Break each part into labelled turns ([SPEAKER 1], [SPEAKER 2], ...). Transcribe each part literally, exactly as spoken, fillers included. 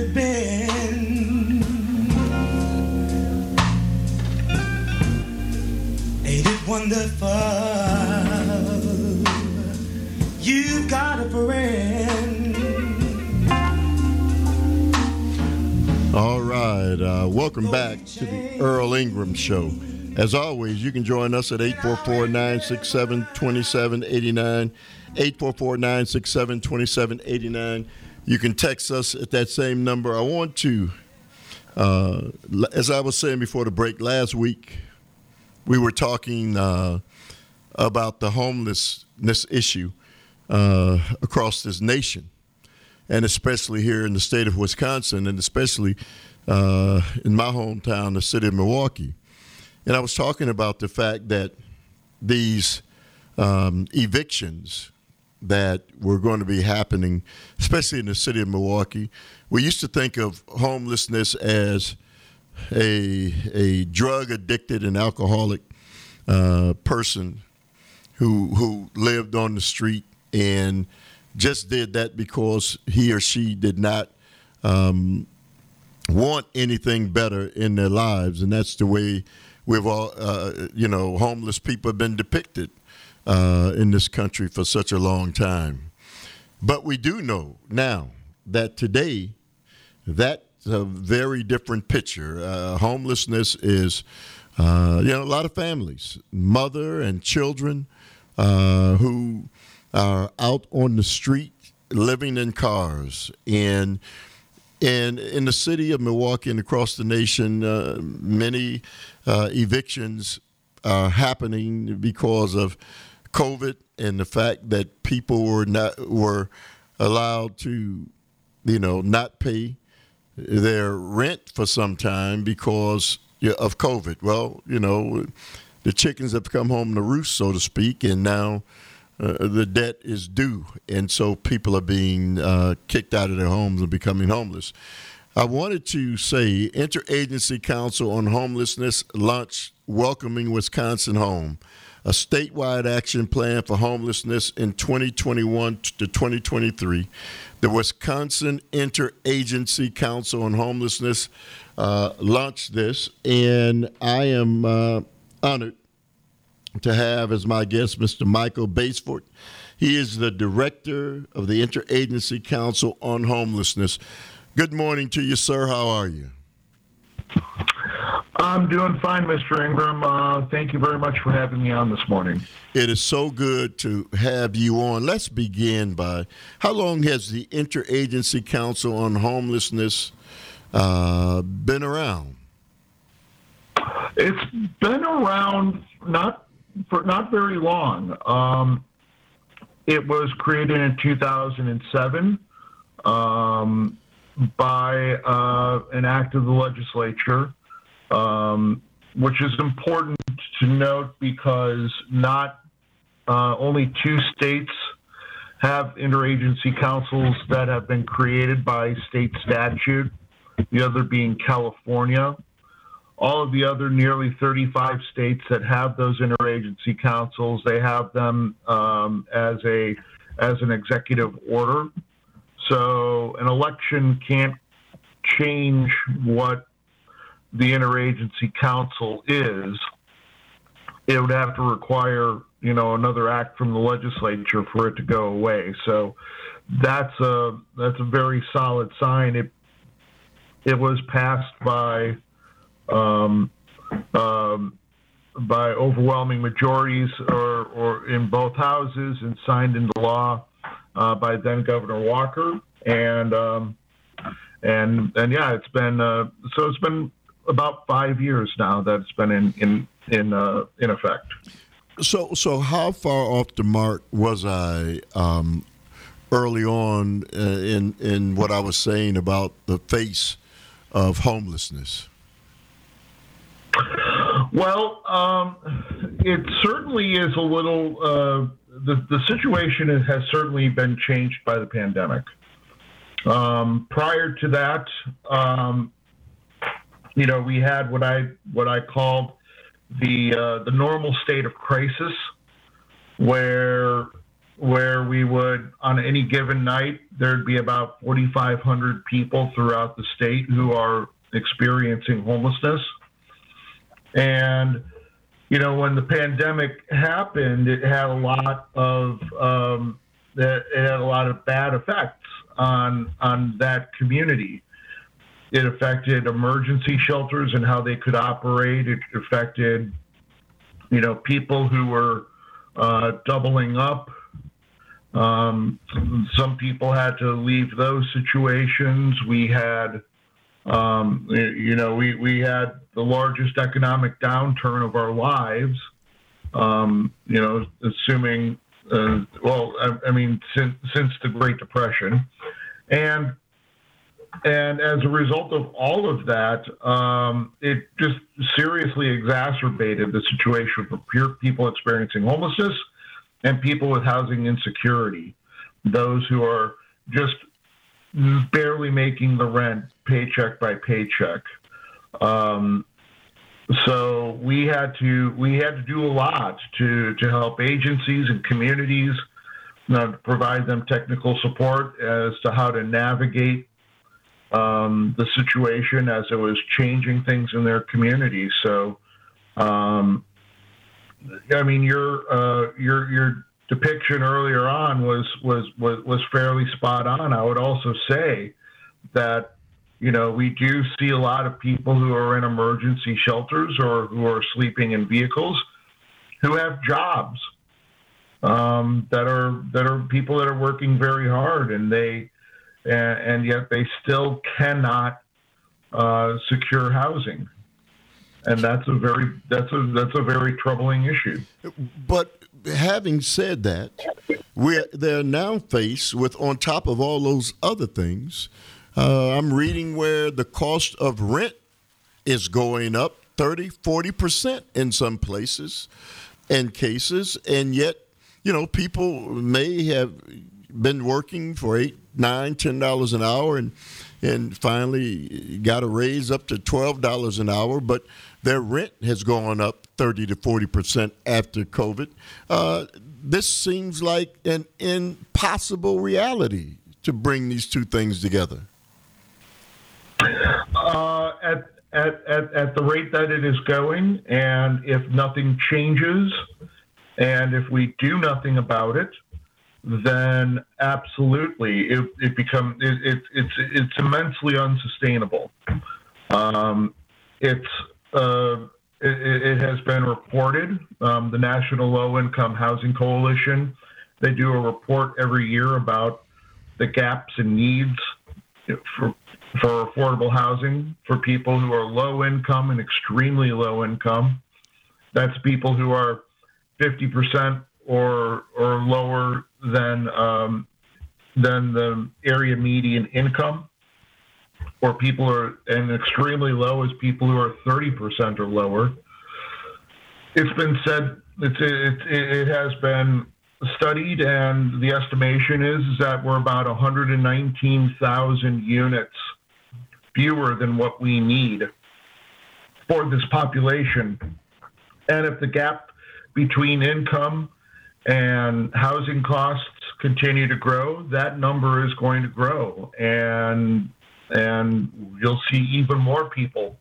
[SPEAKER 1] you've been. Ain't it wonderful? You've got a friend.
[SPEAKER 2] All right, uh, welcome back to the Earl Ingram Show. As always, you can join us at eight four four, nine six seven, two seven eight nine, eight four four, nine six seven, two seven eight nine. You can text us at that same number. I want to, uh, as I was saying before the break, last week we were talking uh, about the homelessness issue uh, across this nation, and especially here in the state of Wisconsin, and especially uh, in my hometown, the city of Milwaukee. And I was talking about the fact that these um, evictions that were going to be happening, especially in the city of Milwaukee, we used to think of homelessness as a a drug addicted and alcoholic uh, person who who lived on the street and just did that because he or she did not um, want anything better in their lives, and that's the way we've all, uh, you know, homeless people have been depicted uh, in this country for such a long time. But we do know now that today, that's a very different picture. Uh, homelessness is, uh, you know, a lot of families, mother and children uh, who are out on the street living in cars. And And in the city of Milwaukee and across the nation, uh, many uh, evictions are happening because of COVID and the fact that people were not were allowed to, you know, not pay their rent for some time because of COVID. Well, you know, the chickens have come home to roost, so to speak, and now Uh, the debt is due, and so people are being uh, kicked out of their homes and becoming homeless. I wanted to say Interagency Council on Homelessness launched Welcoming Wisconsin Home, a statewide action plan for homelessness in twenty twenty-one to twenty twenty-three. The Wisconsin Interagency Council on Homelessness uh, launched this, and I am uh, honored to have as my guest Mister Michael Basford. He is the director of the Interagency Council on Homelessness. Good morning to you, sir. How are you?
[SPEAKER 3] I'm doing fine, Mister Ingram. Uh, thank you very much for having me on this morning.
[SPEAKER 2] It is so good to have you on. Let's begin by, how long has the Interagency Council on Homelessness uh, been around?
[SPEAKER 3] It's been around not for not very long. Um, it was created in two thousand seven um, by uh, an act of the legislature, um, which is important to note because not uh, only two states have interagency councils that have been created by state statute, the other being California. All of the other nearly thirty-five states that have those interagency councils, they have them um, as a as an executive order. So an election can't change what the interagency council is. It would have to require, you know, another act from the legislature for it to go away. So that's a that's a very solid sign. It it was passed by um, um, by overwhelming majorities, or or in both houses, and signed into law uh, by then Governor Walker. And um, and and yeah, it's been uh, so it's been about five years now that it's been in in in uh, in effect.
[SPEAKER 2] So so how far off the mark was I um, early on uh, in in what I was saying about the face of homelessness?
[SPEAKER 3] Well, um, it certainly is a little. Uh, the the situation has certainly been changed by the pandemic. Um, prior to that, um, you know, we had what I what I called the uh, the normal state of crisis, where where we would, on any given night, there'd be about forty-five hundred people throughout the state who are experiencing homelessness. And, you know, when the pandemic happened, it had a lot of um, it had a lot of bad effects on on that community. It affected emergency shelters and how they could operate. It affected, you know, people who were uh, doubling up. Um, some people had to leave those situations. We had, um, you know, we, we had the largest economic downturn of our lives, um, you know, assuming, uh, well, I, I mean, since, since the Great Depression. And And as a result of all of that, um, it just seriously exacerbated the situation for pure people experiencing homelessness and people with housing insecurity, those who are just barely making the rent paycheck by paycheck. Um, so we had to we had to do a lot to to help agencies and communities, you know, to provide them technical support as to how to navigate Um, the situation as it was changing things in their community. So, um, I mean, your uh, your your depiction earlier on was, was was was fairly spot on. I would also say that, you know, we do see a lot of people who are in emergency shelters or who are sleeping in vehicles who have jobs um, that are that are people that are working very hard, and they. And, and yet they still cannot uh, secure housing, and that's a very that's a that's a very troubling issue.
[SPEAKER 2] But having said that, we're they're now faced with, on top of all those other things, uh, I'm reading where the cost of rent is going up thirty, forty percent in some places and cases, and yet, you know, people may have been working for eight, nine, ten dollars an hour, and and finally got a raise up to twelve dollars an hour, but their rent has gone up thirty to forty percent after COVID. Uh, this seems like an impossible reality to bring these two things together.
[SPEAKER 3] Uh, at, at at at the rate that it is going, and if nothing changes, and if we do nothing about it, then absolutely it, it becomes it, it, it's it's immensely unsustainable. Um, it's uh, it, it has been reported. Um, the National Low Income Housing Coalition, they do a report every year about the gaps and needs for for affordable housing for people who are low income and extremely low income. That's people who are fifty percent or or lower than um, than the area median income, or people are, and extremely low is people who are thirty percent or lower. It's been said, it's, it, it has been studied, and the estimation is, is that we're about one hundred nineteen thousand units fewer than what we need for this population. And if the gap between income and housing costs continue to grow, that number is going to grow, and and you'll see even more people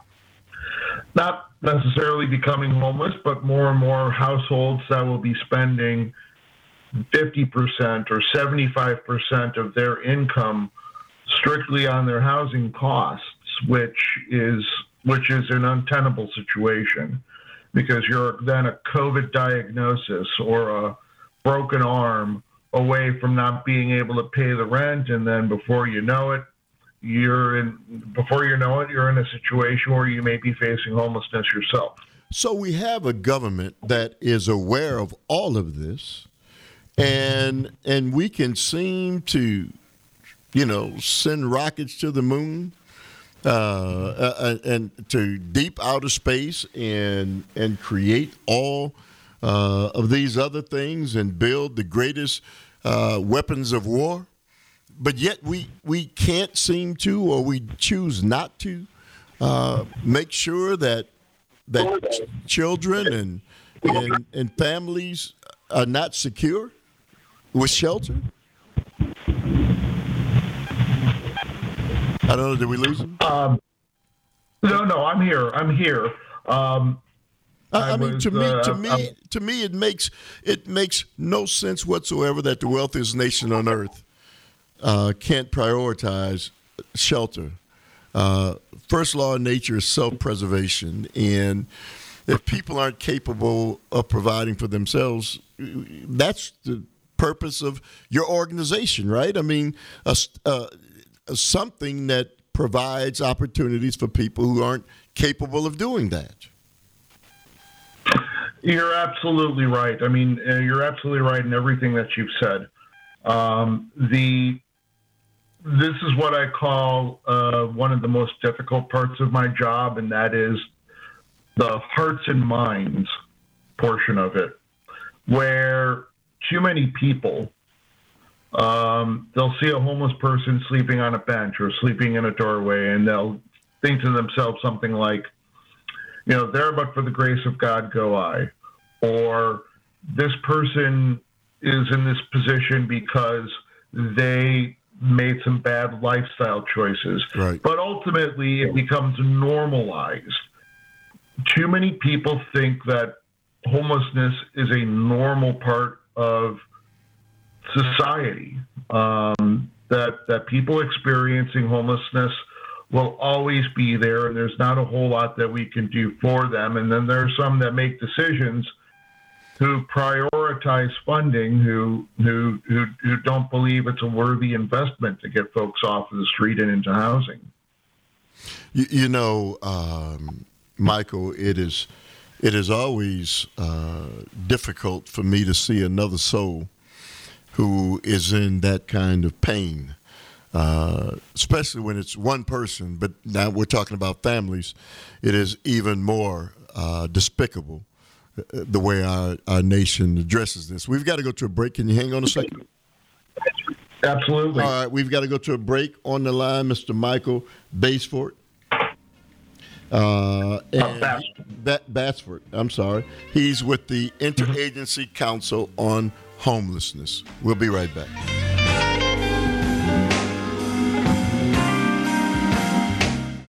[SPEAKER 3] not necessarily becoming homeless, but more and more households that will be spending fifty percent or seventy-five percent of their income strictly on their housing costs, which is which is an untenable situation, because you're then a COVID diagnosis or a broken arm away from not being able to pay the rent, and then before you know it, you're in before you know it, you're in a situation where you may be facing homelessness yourself.
[SPEAKER 2] So we have a government that is aware of all of this, and and we can seem to, you know, send rockets to the moon, uh, uh, and to deep outer space, and and create all uh, of these other things, and build the greatest uh, weapons of war. But yet we, we can't seem to, or we choose not to, uh, make sure that that ch- children and, and and families are not secure. with shelter? I don't know. Did we lose him?
[SPEAKER 3] Um, no, no, I'm here. I'm here. Um,
[SPEAKER 2] I, I mean,
[SPEAKER 3] was,
[SPEAKER 2] to me,
[SPEAKER 3] uh,
[SPEAKER 2] to me,
[SPEAKER 3] um,
[SPEAKER 2] to me, it makes it makes no sense whatsoever that the wealthiest nation on earth uh, can't prioritize shelter. Uh, first law of nature is self-preservation, and if people aren't capable of providing for themselves, that's the purpose of your organization, right? I mean, a, a, a something that provides opportunities for people who aren't capable of doing that.
[SPEAKER 3] You're absolutely right. I mean, uh, you're absolutely right in everything that you've said. Um, the this is what I call uh, one of the most difficult parts of my job, and that is the hearts and minds portion of it, where too many people, um, they'll see a homeless person sleeping on a bench or sleeping in a doorway, and they'll think to themselves something like, you know, there but for the grace of God go I, or this person is in this position because they made some bad lifestyle choices.
[SPEAKER 2] Right.
[SPEAKER 3] But ultimately, it becomes normalized. Too many people think that homelessness is a normal part of society, um, that, that people experiencing homelessness will always be there, and there's not a whole lot that we can do for them. And then there are some that make decisions who prioritize funding, who who who, who don't believe it's a worthy investment to get folks off of the street and into housing.
[SPEAKER 2] You, you know, um, Michael, it is it is always uh, difficult for me to see another soul who is in that kind of pain. Uh, especially when it's one person, but now we're talking about families, it is even more uh, despicable uh, the way our, our nation addresses this. We've got to go to a break. Can you hang on a second?
[SPEAKER 3] Absolutely.
[SPEAKER 2] All right, we've got to go to a break. On the line, Mister Michael Basford. Uh, and Ba- Basford, I'm sorry. He's with the Interagency Council on Homelessness. We'll be right back.